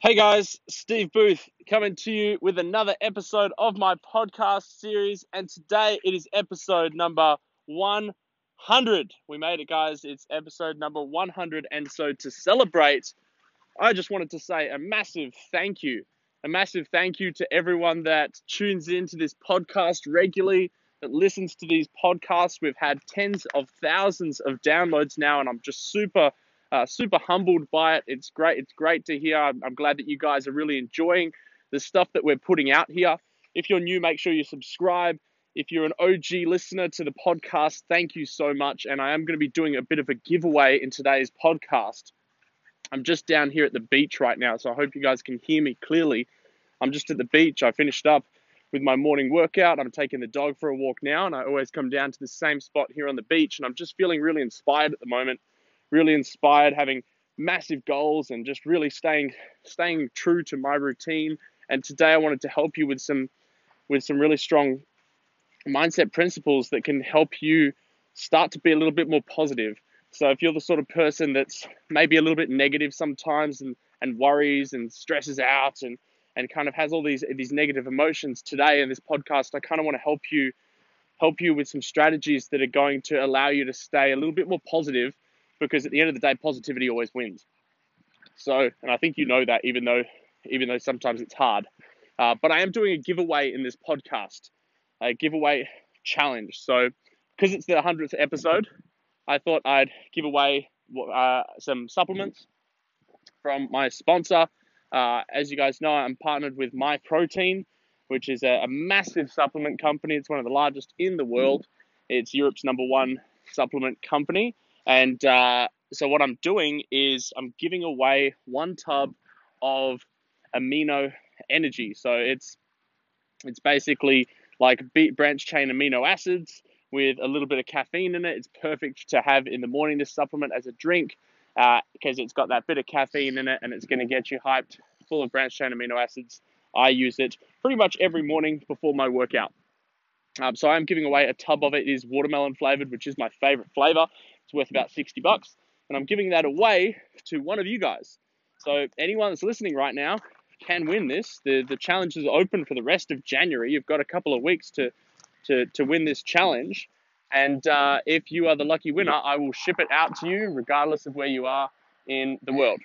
Hey guys, Steve Booth coming to you with another episode of my podcast series, and today it is episode number 100. We made it, guys. It's episode number 100, and so to celebrate, I just wanted to say a massive thank you. A massive thank you to everyone that tunes into this podcast regularly, that listens to these podcasts. We've had tens of thousands of downloads now, and I'm just super humbled by it. It's great. It's great to hear. I'm glad that you guys are really enjoying the stuff that we're putting out here. If you're new, make sure you subscribe. If you're an OG listener to the podcast, thank you so much. And I am going to be doing a bit of a giveaway in today's podcast. I'm just down here at the beach right now, so I hope you guys can hear me clearly. I'm just at the beach. I finished up with my morning workout. I'm taking the dog for a walk now, and I always come down to the same spot here on the beach, and I'm just feeling really inspired at the moment. Really inspired, having massive goals and just really staying true to my routine. And today I wanted to help you with some really strong mindset principles that can help you start to be a little bit more positive. So if you're the sort of person that's maybe a little bit negative sometimes and worries and stresses out and kind of has all these negative emotions, today in this podcast I kind of want to help you with some strategies that are going to allow you to stay a little bit more positive, because at the end of the day, positivity always wins. So, and I think you know that, even though sometimes it's hard. But I am doing a giveaway in this podcast, a giveaway challenge. So, because it's the 100th episode, I thought I'd give away some supplements from my sponsor. As you guys know, I'm partnered with MyProtein, which is a massive supplement company. It's one of the largest in the world. It's Europe's #1 supplement company. And so what I'm doing is I'm giving away 1 tub of amino energy. So it's basically like branch chain amino acids with a little bit of caffeine in it. It's perfect to have in the morning, this supplement, as a drink, because it's got that bit of caffeine in it and it's going to get you hyped, full of branch chain amino acids. I use it pretty much every morning before my workout. So I'm giving away a tub of it. It is watermelon flavored, which is my favorite flavor. It's worth about $60, and I'm giving that away to one of you guys. So anyone that's listening right now can win this. The challenge is open for the rest of January. You've got a couple of weeks to win this challenge, and if you are the lucky winner, I will ship it out to you regardless of where you are in the world.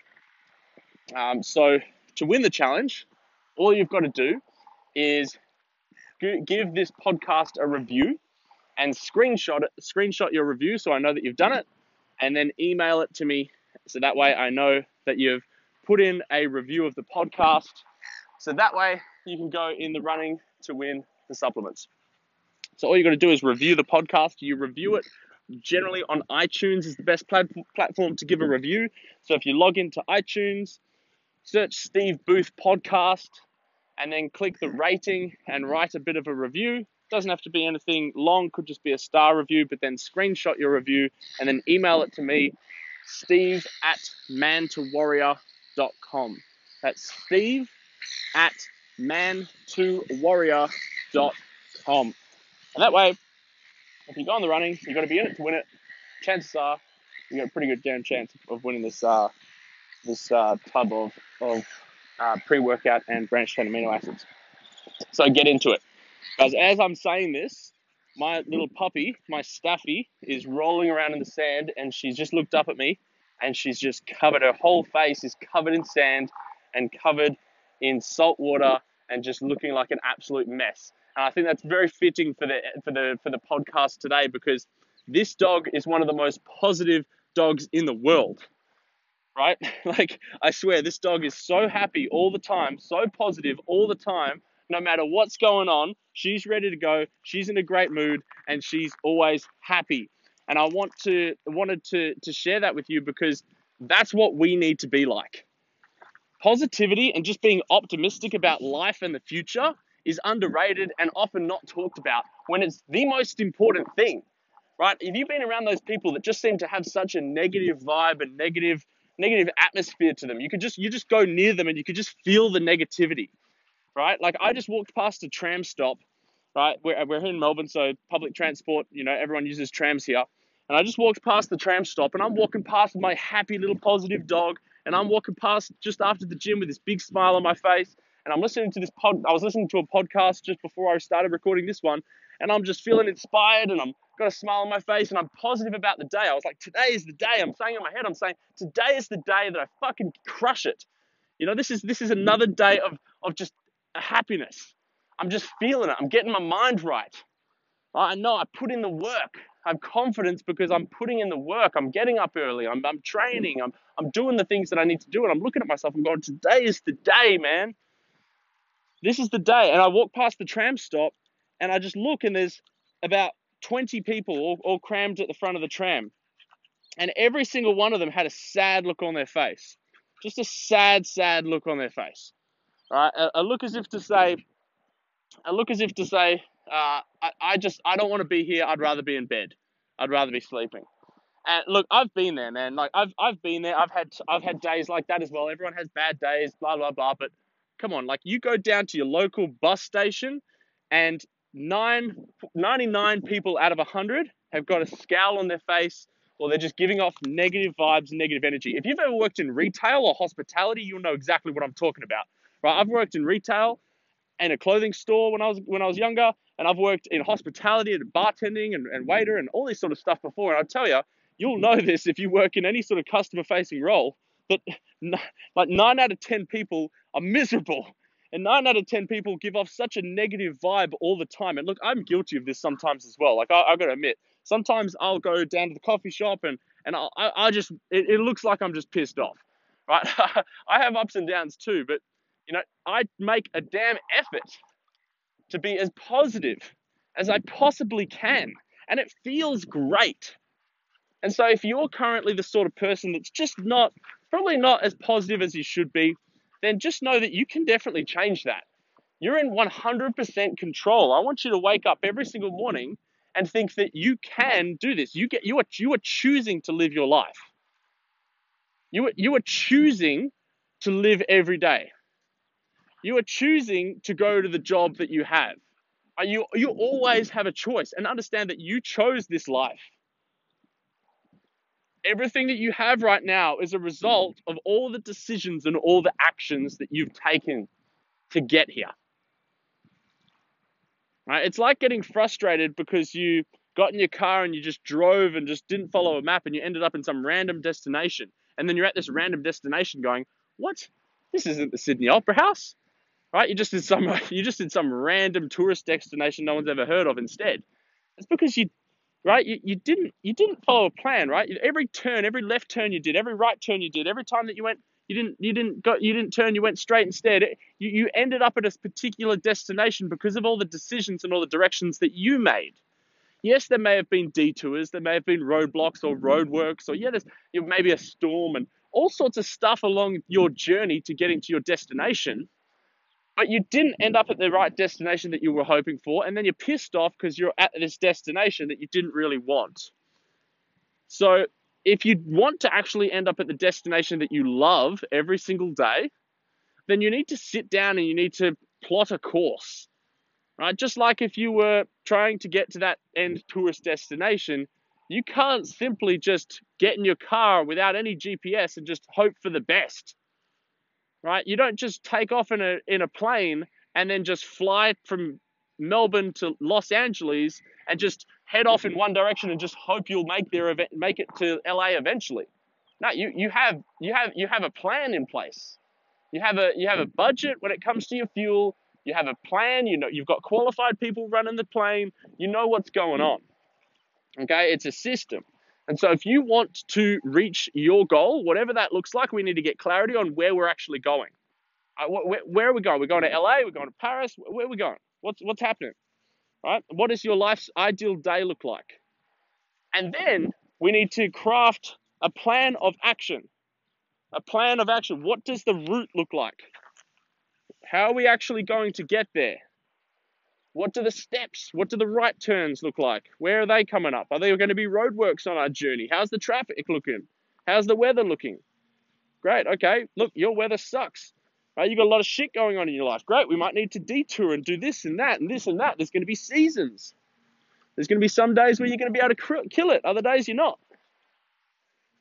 So to win the challenge, all you've got to do is give this podcast a review and screenshot your review so I know that you've done it, and then email it to me so that way I know that you've put in a review of the podcast, so that way you can go in the running to win the supplements. So all you got to do is review the podcast. You review it generally on iTunes is the best platform to give a review. So if you log into iTunes, search Steve Booth Podcast, and then click the rating and write a bit of a review. Doesn't have to be anything long, could just be a star review, but then screenshot your review and then email it to me, steve@man2warrior.com. That's steve@man2warrior.com. And that way, if you go on the running, you've got to be in it to win it. Chances are you got a pretty good damn chance of winning this tub of pre-workout and branched chain amino acids. So get into it. Guys, as I'm saying this, my little puppy, my Staffy, is rolling around in the sand, and she's just looked up at me, and she's just covered, her whole face is covered in sand and covered in salt water and just looking like an absolute mess. And I think that's very fitting for the podcast today, because this dog is one of the most positive dogs in the world. Right? Like, I swear, this dog is so happy all the time, so positive all the time. No matter what's going on, she's ready to go. She's in a great mood, and she's always happy. And I wanted to share that with you, because that's what we need to be like. Positivity and just being optimistic about life and the future is underrated and often not talked about, when it's the most important thing. Right? If you've been around those people that just seem to have such a negative vibe and negative atmosphere to them, you just go near them and you could just feel the negativity. Right? Like, I just walked past a tram stop, right? We're here in Melbourne, so public transport, everyone uses trams here. And I just walked past the tram stop, and I'm walking past with my happy little positive dog, and I'm walking past just after the gym with this big smile on my face, and I'm listening to I was listening to a podcast just before I started recording this one, and I'm just feeling inspired, and I'm got a smile on my face, and I'm positive about the day. I was like, today is the day. I'm saying in my head, I'm saying, today is the day that I fucking crush it. This is another day of just happiness. I'm just feeling it. I'm getting my mind right. I know I put in the work. I have confidence because I'm putting in the work. I'm getting up early. I'm training. I'm doing the things that I need to do. And I'm looking at myself and going, today is the day, man. This is the day. And I walk past the tram stop and I just look, and there's about 20 people all crammed at the front of the tram. And every single one of them had a sad look on their face. Just a sad, sad look on their face. Right? A look as if to say, I don't want to be here. I'd rather be in bed. I'd rather be sleeping. And look, I've been there, man. Like I've been there. I've had days like that as well. Everyone has bad days, blah blah blah. But come on, like, you go down to your local bus station, and 99 people out of 100 have got a scowl on their face, or they're just giving off negative vibes and negative energy. If you've ever worked in retail or hospitality, you'll know exactly what I'm talking about. Right? I've worked in retail and a clothing store when I was younger, and I've worked in hospitality and bartending and waiter and all this sort of stuff before. And I tell you, you'll know this if you work in any sort of customer facing role, that like 9 out of 10 people are miserable, and 9 out of 10 people give off such a negative vibe all the time. And look, I'm guilty of this sometimes as well. Like, I got to admit, sometimes I'll go down to the coffee shop and I just, it looks like I'm just pissed off, right? I have ups and downs too, but I make a damn effort to be as positive as I possibly can, and it feels great. And so if you're currently the sort of person that's just probably not as positive as you should be, then just know that you can definitely change that. You're in 100% control. I want you to wake up every single morning and think that you can do this. You are choosing to live your life. You are choosing to live every day. You are choosing to go to the job that you have. You always have a choice, and understand that you chose this life. Everything that you have right now is a result of all the decisions and all the actions that you've taken to get here. Right? It's like getting frustrated because you got in your car and you just drove and just didn't follow a map, and you ended up in some random destination. And then you're at this random destination going, what? This isn't the Sydney Opera House. Right? You just did some random tourist destination no one's ever heard of instead. It's because you didn't follow a plan, right? Every turn, every left turn you did, every right turn you did, every time that you went, you didn't turn, you went straight instead. You ended up at a particular destination because of all the decisions and all the directions that you made. Yes, there may have been detours, there may have been roadblocks or roadworks, or there's maybe a storm and all sorts of stuff along your journey to getting to your destination. But you didn't end up at the right destination that you were hoping for, and then you're pissed off because you're at this destination that you didn't really want. So if you want to actually end up at the destination that you love every single day, then you need to sit down and you need to plot a course, right? Just like if you were trying to get to that end tourist destination, you can't simply just get in your car without any GPS and just hope for the best. Right? You don't just take off in a plane and then just fly from Melbourne to Los Angeles and just head off in one direction and just hope you'll make it to LA eventually. No, you have a plan in place. You have a budget when it comes to your fuel. You have a plan. You've got qualified people running the plane. You know what's going on. Okay, it's a system. And so if you want to reach your goal, whatever that looks like, we need to get clarity on where we're actually going. Where are we going? We're going to LA? We're going to Paris? Where are we going? What's happening? Right? What does your life's ideal day look like? And then we need to craft a plan of action. A plan of action. What does the route look like? How are we actually going to get there? What do the steps, what do the right turns look like? Where are they coming up? Are there going to be roadworks on our journey? How's the traffic looking? How's the weather looking? Great, okay, look, your weather sucks. Right, you've got a lot of shit going on in your life. Great, we might need to detour and do this and that and this and that. There's going to be seasons. There's going to be some days where you're going to be able to kill it. Other days you're not.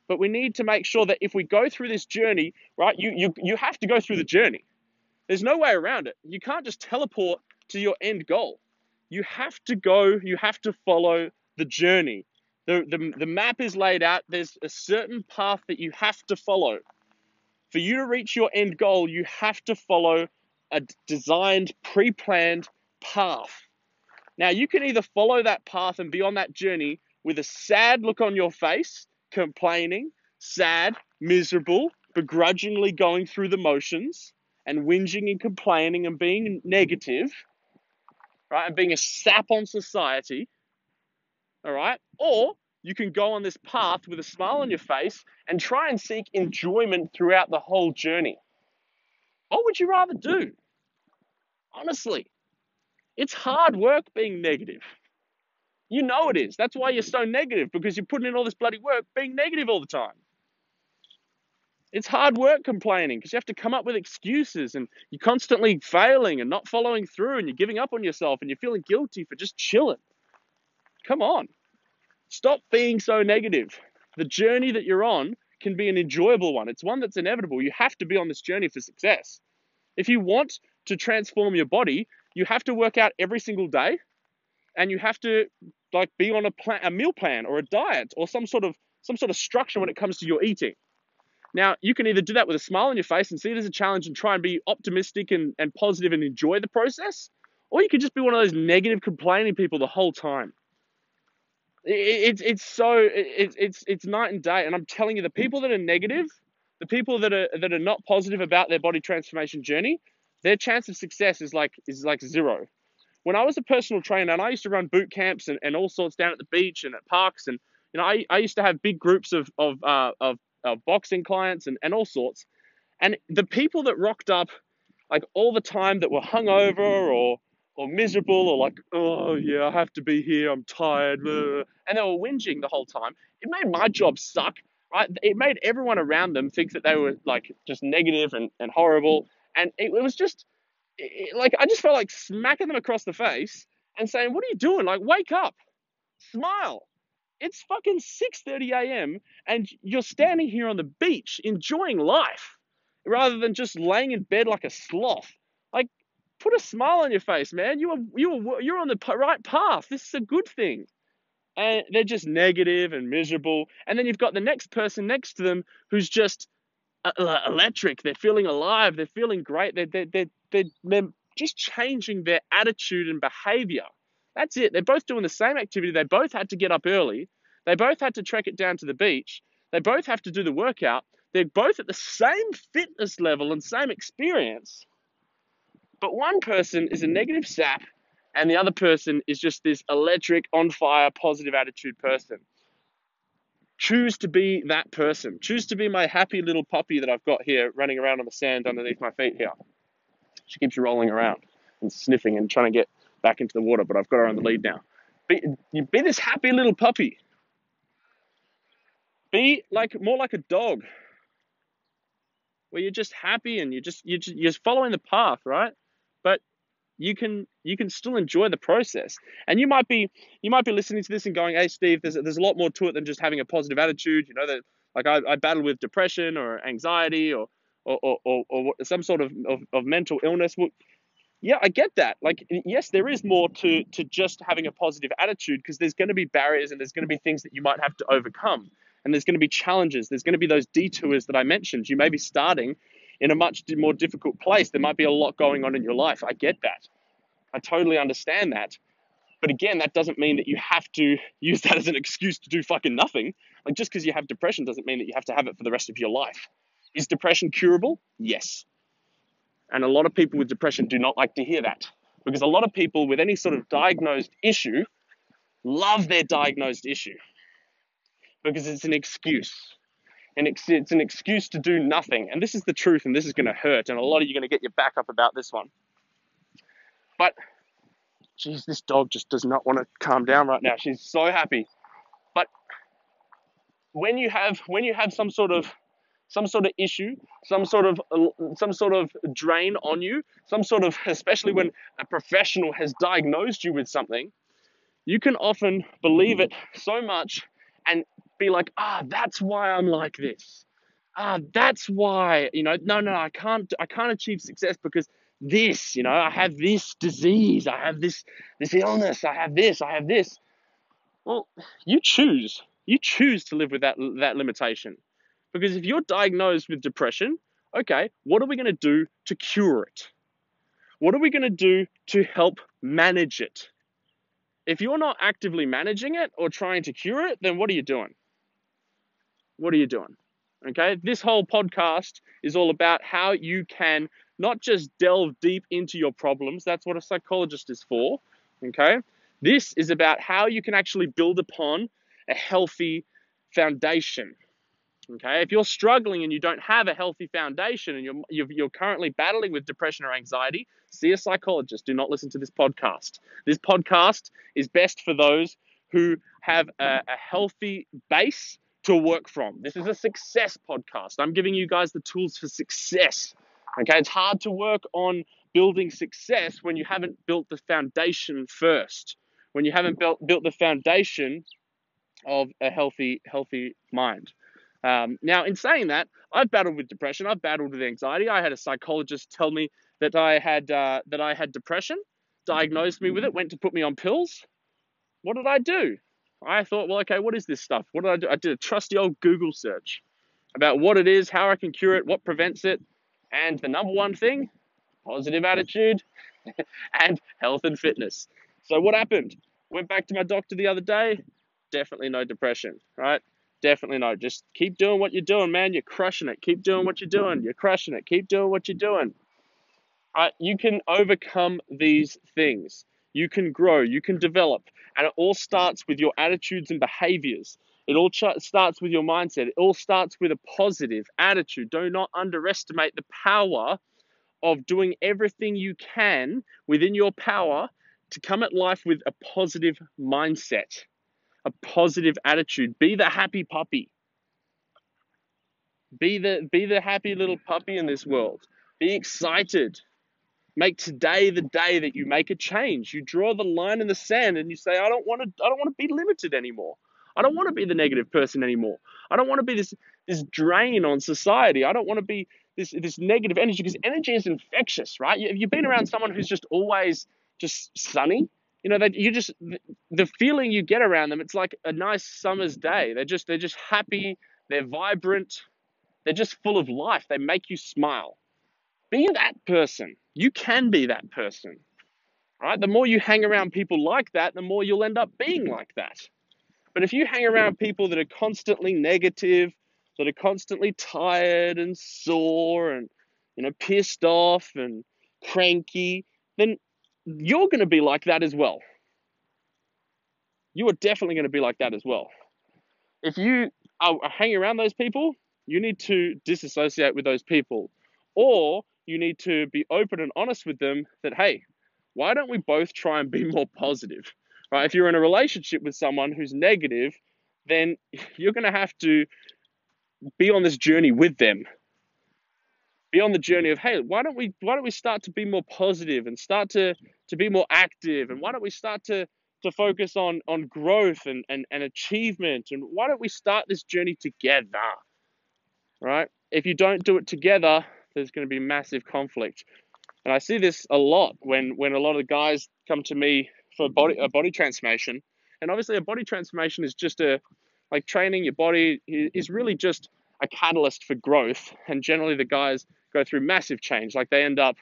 But we need to make sure that if we go through this journey, right, you have to go through the journey. There's no way around it. You can't just teleport to your end goal. You have to follow the journey. The map is laid out. There's a certain path that you have to follow. For you to reach your end goal, you have to follow a designed, pre-planned path. Now, you can either follow that path and be on that journey with a sad look on your face, complaining, sad, miserable, begrudgingly going through the motions and whinging and complaining and being negative, right, and being a sap on society, all right? Or you can go on this path with a smile on your face and try and seek enjoyment throughout the whole journey. What would you rather do? Honestly, it's hard work being negative. You know it is. That's why you're so negative, because you're putting in all this bloody work being negative all the time. It's hard work complaining because you have to come up with excuses and you're constantly failing and not following through and you're giving up on yourself and you're feeling guilty for just chilling. Come on. Stop being so negative. The journey that you're on can be an enjoyable one. It's one that's inevitable. You have to be on this journey for success. If you want to transform your body, you have to work out every single day, and you have to be on a meal plan or a diet or some sort of structure when it comes to your eating. Now, you can either do that with a smile on your face and see it as a challenge and try and be optimistic and positive and enjoy the process, or you could just be one of those negative complaining people the whole time. It's night and day, and I'm telling you, the people that are negative, the people that are not positive about their body transformation journey, their chance of success is like zero. When I was a personal trainer, and I used to run boot camps and all sorts down at the beach and at parks, and I used to have big groups of boxing clients and all sorts, and the people that rocked up like all the time that were hungover or miserable or like, oh yeah, I have to be here, I'm tired, and they were whinging the whole time. It made my job suck, right? It made everyone around them think that they were like just negative and horrible, and it was just like I just felt like smacking them across the face and saying, what are you doing? Like, wake up, smile. It's fucking 6:30 a.m. and you're standing here on the beach enjoying life rather than just laying in bed like a sloth. Like, put a smile on your face, man. You're on the right path. This is a good thing. And they're just negative and miserable. And then you've got the next person next to them who's just electric. They're feeling alive. They're feeling great. They're just changing their attitude and behavior. That's it. They're both doing the same activity. They both had to get up early. They both had to trek it down to the beach. They both have to do the workout. They're both at the same fitness level and same experience. But one person is a negative sap and the other person is just this electric, on fire, positive attitude person. Choose to be that person. Choose to be my happy little puppy that I've got here running around on the sand underneath my feet here. She keeps rolling around and sniffing and trying to get back into the water, but I've got her on the lead now. Be this happy little puppy. Be more like a dog, where you're just happy and you're following the path, right? But you can still enjoy the process. And you might be listening to this and going, "Hey, Steve, there's a lot more to it than just having a positive attitude." You know that, like I battle with depression or anxiety or some sort of mental illness. Well, yeah, I get that. Like, yes, there is more to just having a positive attitude, because there's going to be barriers and there's going to be things that you might have to overcome. And there's going to be challenges. There's going to be those detours that I mentioned. You may be starting in a much more difficult place. There might be a lot going on in your life. I get that. I totally understand that. But again, that doesn't mean that you have to use that as an excuse to do fucking nothing. Like, just because you have depression doesn't mean that you have to have it for the rest of your life. Is depression curable? Yes. And a lot of people with depression do not like to hear that, because a lot of people with any sort of diagnosed issue love their diagnosed issue, because it's an excuse. And it's an excuse to do nothing. And this is the truth, and this is going to hurt. And a lot of you are going to get your back up about this one. But, geez, this dog just does not want to calm down right now. She's so happy. But when you have some sort of issue, some sort of drain on you, especially when a professional has diagnosed you with something, you can often believe it so much and be like, that's why I'm like this. That's why, no, I can't achieve success because this, I have this disease, I have this illness, I have this. Well, you choose to live with that limitation. Because if you're diagnosed with depression, okay, what are we going to do to cure it? What are we going to do to help manage it? If you're not actively managing it or trying to cure it, then what are you doing? What are you doing? Okay, this whole podcast is all about how you can not just delve deep into your problems. That's what a psychologist is for. Okay, this is about how you can actually build upon a healthy foundation. Okay, if you're struggling and you don't have a healthy foundation and you're currently battling with depression or anxiety, see a psychologist. Do not listen to this podcast. This podcast is best for those who have a healthy base to work from. This is a success podcast. I'm giving you guys the tools for success. Okay, it's hard to work on building success when you haven't built the foundation first. When you haven't built the foundation of a healthy mind. Now, in saying that, I've battled with depression. I've battled with anxiety. I had a psychologist tell me that I had depression, diagnosed me with it, went to put me on pills. What did I do? I thought, well, okay, what is this stuff? What did I do? I did a trusty old Google search about what it is, how I can cure it, what prevents it, and the number one thing, positive attitude and health and fitness. So what happened? Went back to my doctor the other day. Definitely no depression, right? Definitely no. Just keep doing what you're doing, man. You're crushing it. Keep doing what you're doing. You're crushing it. Keep doing what you're doing. Right? You can overcome these things. You can grow. You can develop. And it all starts with your attitudes and behaviors. It all starts with your mindset. It all starts with a positive attitude. Do not underestimate the power of doing everything you can within your power to come at life with a positive mindset, a positive attitude. Be the happy puppy. Be the happy little puppy in this world. Be excited. Make today the day that you make a change. You draw the line in the sand and you say, I don't want to be limited anymore. I don't want to be the negative person anymore. I don't want to be this drain on society. I don't want to be this negative energy, because energy is infectious, right? If you've been around someone who's just always just sunny, that the feeling you get around them, it's like a nice summer's day. They're just happy. They're vibrant. They're just full of life. They make you smile. Be that person. You can be that person, right? The more you hang around people like that, the more you'll end up being like that. But if you hang around people that are constantly negative, that are constantly tired and sore and, pissed off and cranky, then you're going to be like that as well. You are definitely going to be like that as well. If you are hanging around those people, you need to disassociate with those people. Or you need to be open and honest with them that, hey, why don't we both try and be more positive? Right? If you're in a relationship with someone who's negative, then you're going to have to be on this journey with them. Be on the journey of, hey, why don't we start to be more positive and start to be more active? And why don't we start to focus on growth and achievement? And why don't we start this journey together? Right? If you don't do it together, there's going to be massive conflict. And I see this a lot when a lot of the guys come to me for a body transformation. And obviously a body transformation is just training your body is really just a catalyst for growth. And generally the guys go through massive change. Like they end up,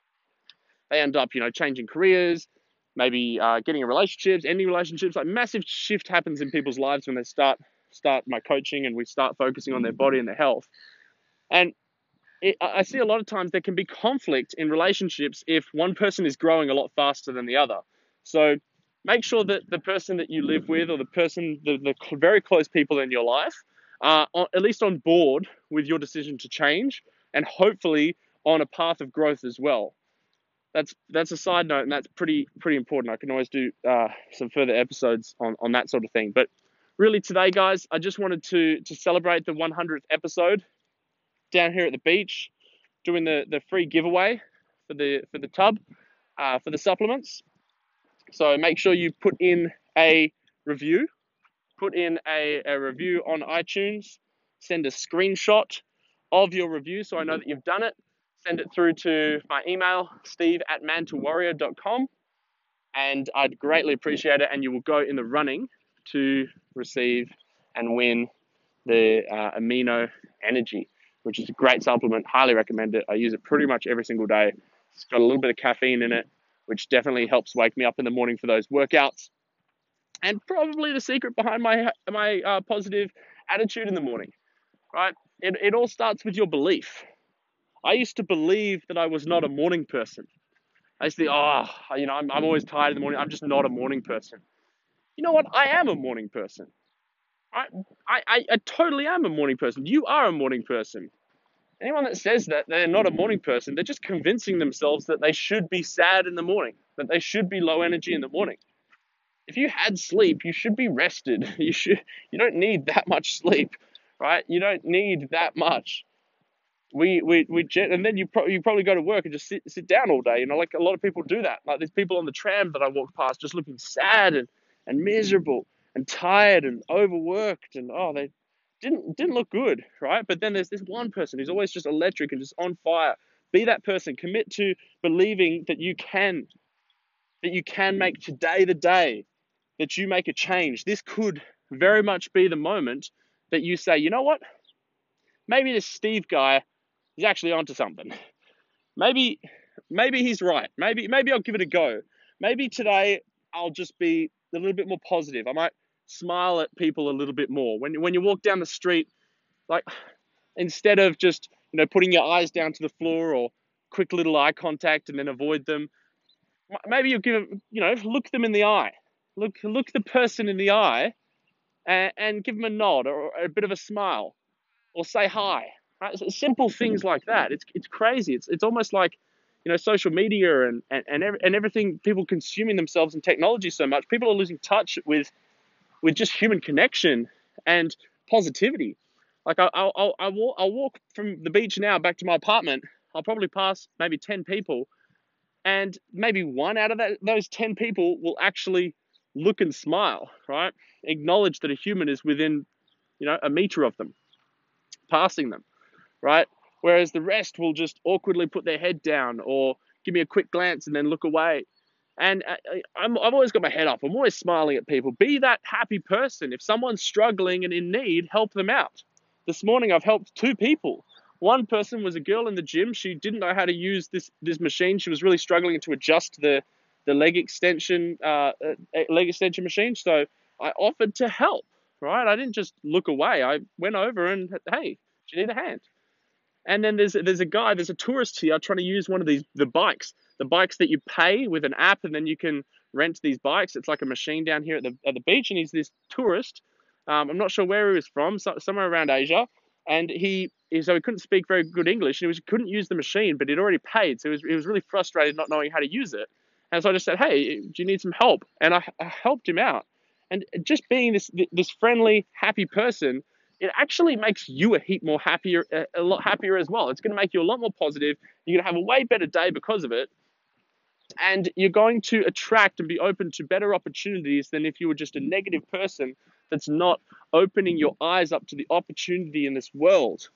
changing careers, maybe getting in relationships, ending relationships. Like massive shift happens in people's lives when they start my coaching and we start focusing on their body and their health. And I see a lot of times there can be conflict in relationships if one person is growing a lot faster than the other. So make sure that the person that you live with, or the very close people in your life, are at least on board with your decision to change, and hopefully on a path of growth as well. That's a side note, and that's pretty important. I can always do some further episodes on that sort of thing. But really today, guys, I just wanted to celebrate the 100th episode down here at the beach, doing the free giveaway for the tub, for the supplements. So make sure you put in a review put in a review on iTunes, send a screenshot of your review so I know that you've done it. Send it through to my email, steve@mantowarrior.com, and I'd greatly appreciate it, and you will go in the running to receive and win the Amino Energy, which is a great supplement. Highly recommend it. I use it pretty much every single day. It's got a little bit of caffeine in it, which definitely helps wake me up in the morning for those workouts. And probably the secret behind my positive attitude in the morning, right? It all starts with your belief. I used to believe that I was not a morning person. I used to think, I'm always tired in the morning. I'm just not a morning person. You know what? I am a morning person. I totally am a morning person. You are a morning person. Anyone that says that they're not a morning person, they're just convincing themselves that they should be sad in the morning, that they should be low energy in the morning. If you had sleep, you should be rested. You don't need that much sleep, right? You don't need that much. And then you probably go to work and just sit down all day. Like a lot of people do that. Like there's people on the tram that I walk past just looking sad and miserable and tired and overworked, and they didn't look good, right? But then there's this one person who's always just electric and just on fire. Be that person. Commit to believing that you can make today the day that you make a change. This could very much be the moment that you say, you know what? Maybe this Steve guy is actually onto something. Maybe he's right. Maybe I'll give it a go. Maybe today I'll just be a little bit more positive. I might smile at people a little bit more. When you walk down the street, like instead of just putting your eyes down to the floor or quick little eye contact and then avoid them, maybe you look them in the eye. Look the person in the eye and give them a nod or a bit of a smile or say hi. Right? So simple things like that. It's crazy. It's almost like social media and everything. People consuming themselves in technology so much. People are losing touch with just human connection and positivity. Like I'll walk from the beach now back to my apartment. I'll probably pass maybe 10 people, and maybe one out of those 10 people will actually look and smile, right? Acknowledge that a human is within, a meter of them, passing them, right? Whereas the rest will just awkwardly put their head down or give me a quick glance and then look away. And I've always got my head up. I'm always smiling at people. Be that happy person. If someone's struggling and in need, help them out. This morning, I've helped 2 people. One person was a girl in the gym. She didn't know how to use this machine. She was really struggling to adjust the leg extension machine. So I offered to help, right? I didn't just look away. I went over and, hey, do you need a hand? And then there's a tourist here trying to use one of the bikes that you pay with an app, and then you can rent these bikes. It's like a machine down here at the beach, and he's this tourist. I'm not sure where he was from, somewhere around Asia, and so he couldn't speak very good English, and he couldn't use the machine, but he'd already paid, so he was really frustrated not knowing how to use it. And so I just said, hey, do you need some help? And I helped him out. And just being this friendly, happy person, it actually makes you a lot happier as well. It's going to make you a lot more positive. You're going to have a way better day because of it. And you're going to attract and be open to better opportunities than if you were just a negative person that's not opening your eyes up to the opportunity in this world.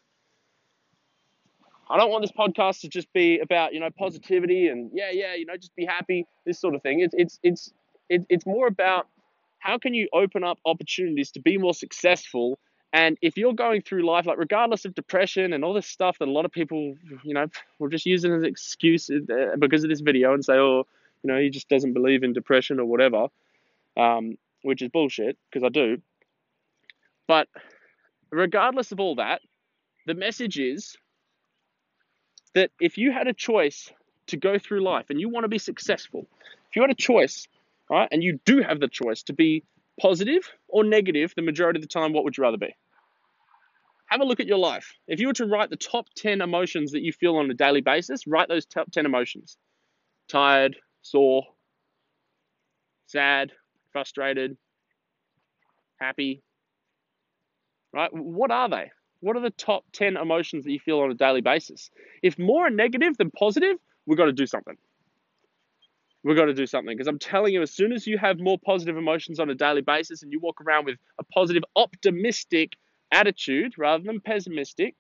I don't want this podcast to just be about, positivity and just be happy, this sort of thing. It's more about how can you open up opportunities to be more successful. And if you're going through life, like regardless of depression and all this stuff that a lot of people, will just use it as an excuse because of this video and say, he just doesn't believe in depression or whatever, which is bullshit because I do. But regardless of all that, the message is that if you had a choice to go through life and you want to be successful, if you had a choice, right, and you do have the choice to be positive or negative the majority of the time, what would you rather be? Have a look at your life. If you were to write the top 10 emotions that you feel on a daily basis, write those top 10 emotions. Tired, sore, sad, frustrated, happy, right? What are they? What are the top 10 emotions that you feel on a daily basis? If more are negative than positive, we've got to do something. We've got to do something, because I'm telling you, as soon as you have more positive emotions on a daily basis and you walk around with a positive, optimistic attitude rather than pessimistic,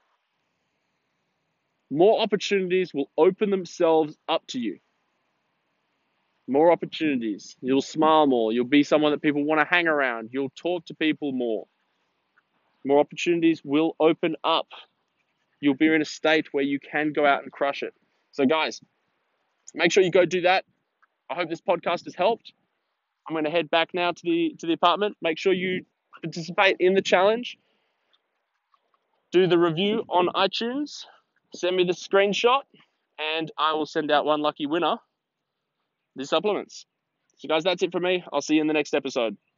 more opportunities will open themselves up to you. More opportunities. You'll smile more. You'll be someone that people want to hang around. You'll talk to people more. More opportunities will open up. You'll be in a state where you can go out and crush it. So guys, make sure you go do that. I hope this podcast has helped. I'm going to head back now to the apartment. Make sure you participate in the challenge. Do the review on iTunes. Send me the screenshot, and I will send out one lucky winner the supplements. So guys, that's it for me. I'll see you in the next episode.